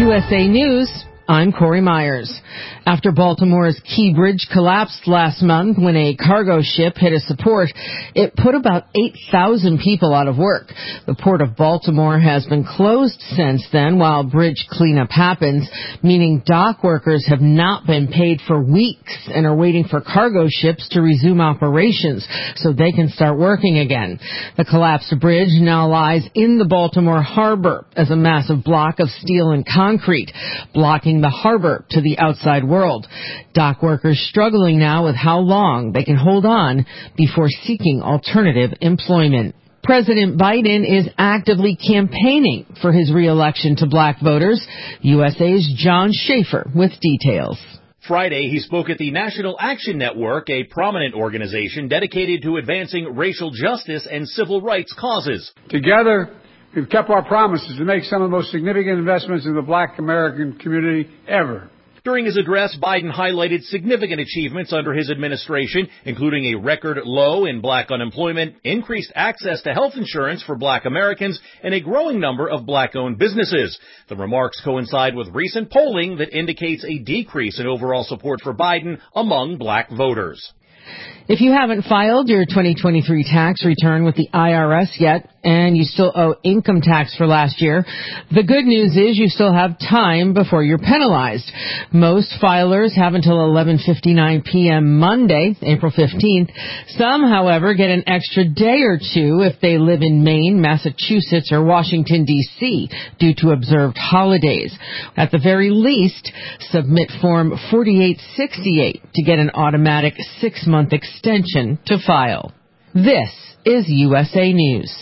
USA News, I'm Corey Myers. After Baltimore's Key Bridge collapsed last month when a cargo ship hit a support, it put about 8,000 people out of work. The Port of Baltimore has been closed since then while bridge cleanup happens, meaning dock workers have not been paid for weeks and are waiting for cargo ships to resume operations so they can start working again. The collapsed bridge now lies in the Baltimore harbor as a massive block of steel and concrete, blocking the harbor to the outside world. Dock workers struggling now with how long they can hold on before seeking alternative employment. President Biden is actively campaigning for his re-election to black voters. USA's John Schaefer with details. Friday, he spoke at the National Action Network, a prominent organization dedicated to advancing racial justice and civil rights causes. Together, we've kept our promises to make some of the most significant investments in the black American community ever. During his address, Biden highlighted significant achievements under his administration, including a record low in black unemployment, increased access to health insurance for black Americans, and a growing number of black-owned businesses. The remarks coincide with recent polling that indicates a decrease in overall support for Biden among black voters. If you haven't filed your 2023 tax return with the IRS yet, and you still owe income tax for last year, the good news is you still have time before you're penalized. Most filers have until 11:59 p.m. Monday, April 15th. Some, however, get an extra day or two if they live in Maine, Massachusetts, or Washington, D.C. due to observed holidays. At the very least, submit Form 4868 to get an automatic 6-month extension to file. This is USA News.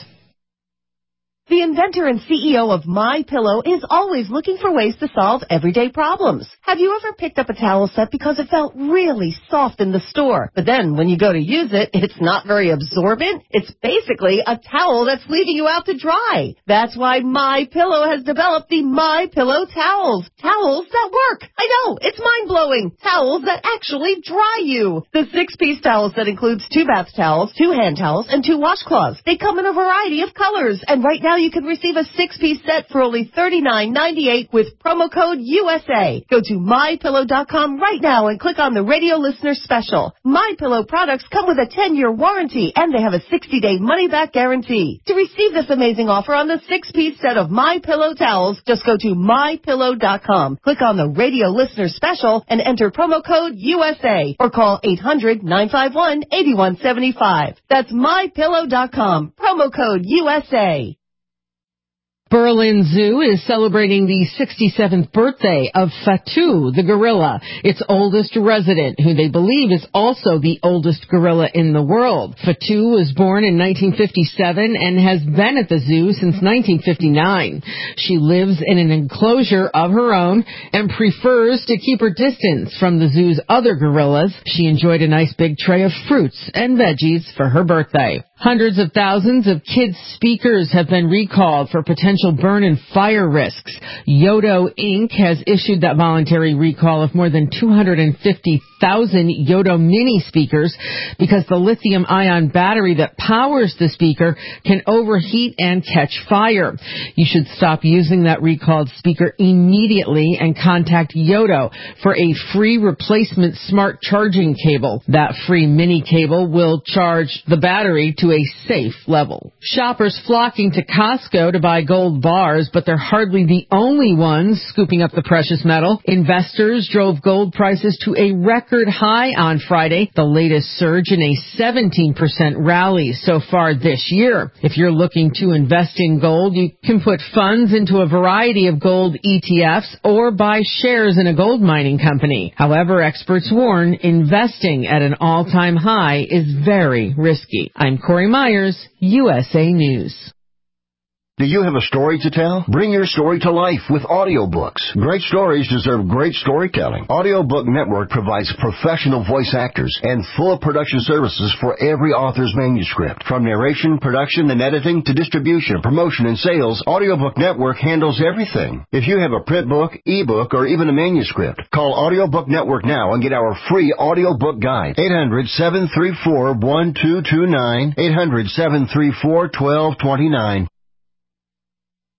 The inventor and CEO of MyPillow is always looking for ways to solve everyday problems. Have you ever picked up a towel set because it felt really soft in the store, but then when you go to use it, it's not very absorbent? It's basically a towel that's leaving you out to dry. That's why MyPillow has developed the MyPillow towels. Towels that work. I know, it's mind-blowing. Towels that actually dry you. The 6-piece towel set includes 2 bath towels, 2 hand towels, and 2 washcloths. They come in a variety of colors, and right now you can receive a 6-piece set for only $39.98 with promo code USA. Go to MyPillow.com right now and click on the radio listener special. MyPillow products come with a 10-year warranty, and they have a 60-day money-back guarantee. To receive this amazing offer on the 6-piece set of MyPillow towels, just go to MyPillow.com. Click on the radio listener special and enter promo code USA or call 800-951-8175. That's MyPillow.com. Promo code USA. Berlin Zoo is celebrating the 67th birthday of Fatou, the gorilla, its oldest resident, who they believe is also the oldest gorilla in the world. Fatou was born in 1957 and has been at the zoo since 1959. She lives in an enclosure of her own and prefers to keep her distance from the zoo's other gorillas. She enjoyed a nice big tray of fruits and veggies for her birthday. Hundreds of thousands of kids' speakers have been recalled for potential burn and fire risks. Yodo Inc. has issued that voluntary recall of more than 250,000 Yodo mini speakers because the lithium-ion battery that powers the speaker can overheat and catch fire. You should stop using that recalled speaker immediately and contact Yodo for a free replacement smart charging cable. That free mini cable will charge the battery to a safe level. Shoppers flocking to Costco to buy gold bars, but they're hardly the only ones scooping up the precious metal. Investors drove gold prices to a record high on Friday, the latest surge in a 17% rally so far this year. If you're looking to invest in gold, you can put funds into a variety of gold ETFs or buy shares in a gold mining company. However, experts warn investing at an all-time high is very risky. I'm Corey Myers, USA News. Do you have a story to tell? Bring your story to life with audiobooks. Great stories deserve great storytelling. Audiobook Network provides professional voice actors and full production services for every author's manuscript. From narration, production, and editing to distribution, promotion, and sales, Audiobook Network handles everything. If you have a print book, ebook, or even a manuscript, call Audiobook Network now and get our free audiobook guide. 800-734-1229, 800-734-1229.